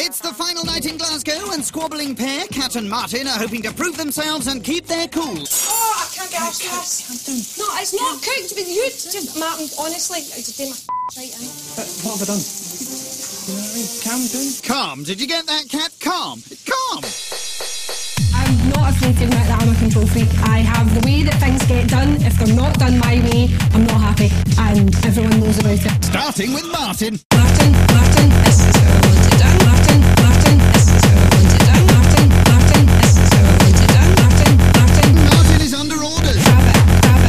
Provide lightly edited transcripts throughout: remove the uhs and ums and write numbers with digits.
It's the final night in Glasgow, and squabbling pair, Kat and Martin, are hoping to prove themselves and keep their cool. Oh, I can't get off this. No, it's not cooked, but you just, Martin, honestly, I just did my right in. But what have I done? You know what I mean? Calm down. Calm. Did you get that, Kat? Calm. Calm. I'm not afraid to admit that I'm a control freak. I have the way that things get done. If they're not done my way, I'm not happy. And everyone knows about it. Starting with Martin. Martin, this is how I want it done. Martin, this is how I want it done. Martin, this is how I want it done. Martin. Martin is under orders. Grab it.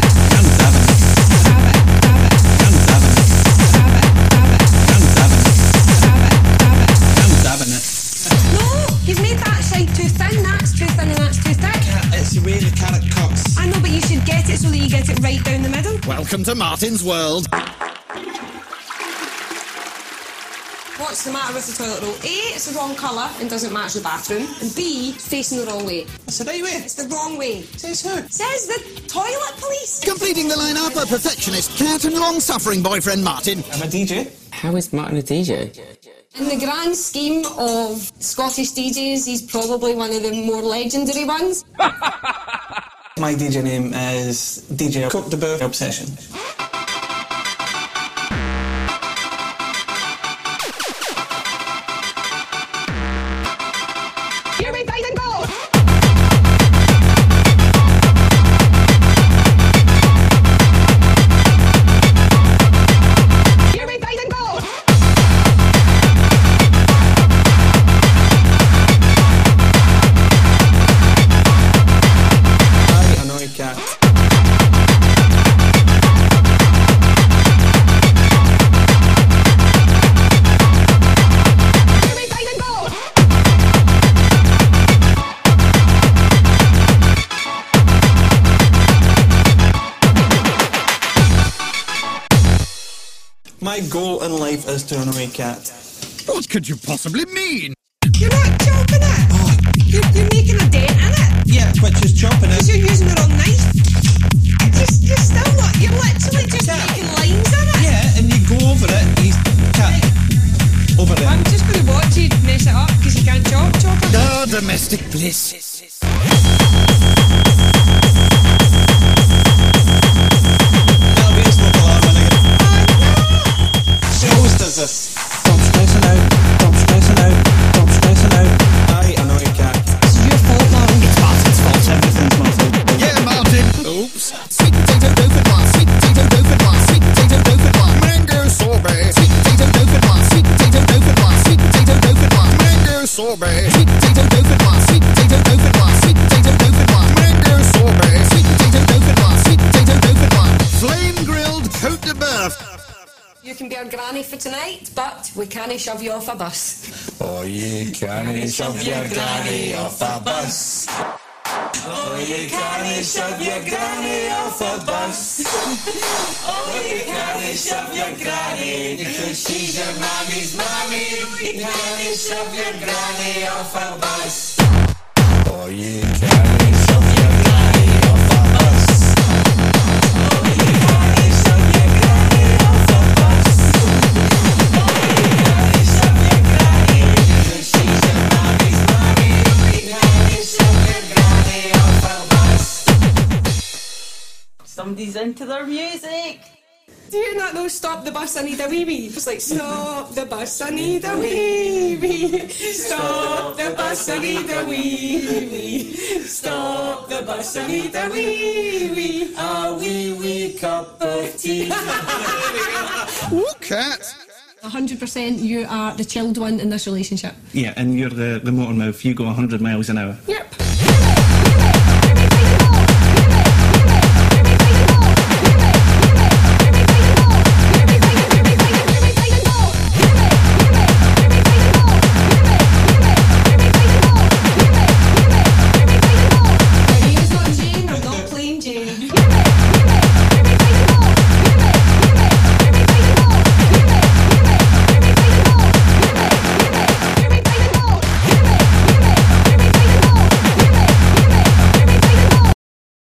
No, you've made that side too thin, that's too thin and that's too thick. It's the way the carrot cuts. I know, but you should get it so that you get it right down the middle. Welcome to Martin's world. What's the matter with the toilet roll? A, it's the wrong colour and doesn't match the bathroom. And B, it's facing the wrong way. It's the right way. It's the wrong way. Says who? Says the toilet police. Completing the lineup are perfectionist Kat and long-suffering boyfriend Martin. I'm a DJ. How is Martin a DJ? In the grand scheme of Scottish DJs, he's probably one of the more legendary ones. My DJ name is DJ Cote de Boeuf Obsession. Here we fight and go! Here we fight and go! I annoy Cat. Here we fight and go! My goal in life is to annoy Cat. What could you possibly mean? You're not chopping it! Oh. You're making a dent in it! Yeah, which is chopping Because it. you're using the wrong knife! You're still not, you're literally just making lines in it! Yeah, and you go over it, he's Cat. Over there. I'm just going to watch you mess it up because you can't chop it. Oh, domestic bliss. That'll be a smoke alarm when I get... She always does this. Stop stressing out. Stop stressing out. Stop stressing out. I annoy Cat. It's your fault, Martin. It's Martin's fault. Everything's my fault. Yeah, Martin. Oops. Sweet potato dauphinoise. Sweet potato dauphinoise. Sweet potato dauphinoise. Mango sorbet. Sweet potato dauphinoise. Sweet potato dauphinoise. Sweet potato dauphinoise. Mango sorbet. Sweet potato dauphinoise. Sweet potato dauphinoise. Sweet potato dauphinoise. Mango sorbet. Sweet potato dauphinoise. Sweet potato dauphinoise. Flame grilled Cote de Boeuf. You can be our granny for tonight, but we can't shove you off a bus. Oh, you can't shove your granny off a bus. Oh, you can't shove your granny off a bus. Oh, you can't shove your granny because she's your mommy's mommy. You can't shove your granny off a bus. Oh, you can't shove your granny off a bus. Oh, you can't shove your granny off a bus. Oh, you can't shove your granny because she's your mommy's mommy. You can't shove your granny off a bus. Somebody's into their music. Do you not know Stop the Bus, I Need a Wee Wee? It's like, stop the bus, I need a wee wee. Stop the bus, I need a wee wee. Stop the bus, I need a wee wee. A wee wee cup of tea. Ooh, Kat. 100% you are the chilled one in this relationship. Yeah, and you're the motor mouth. You go 100 miles an hour. Yeah,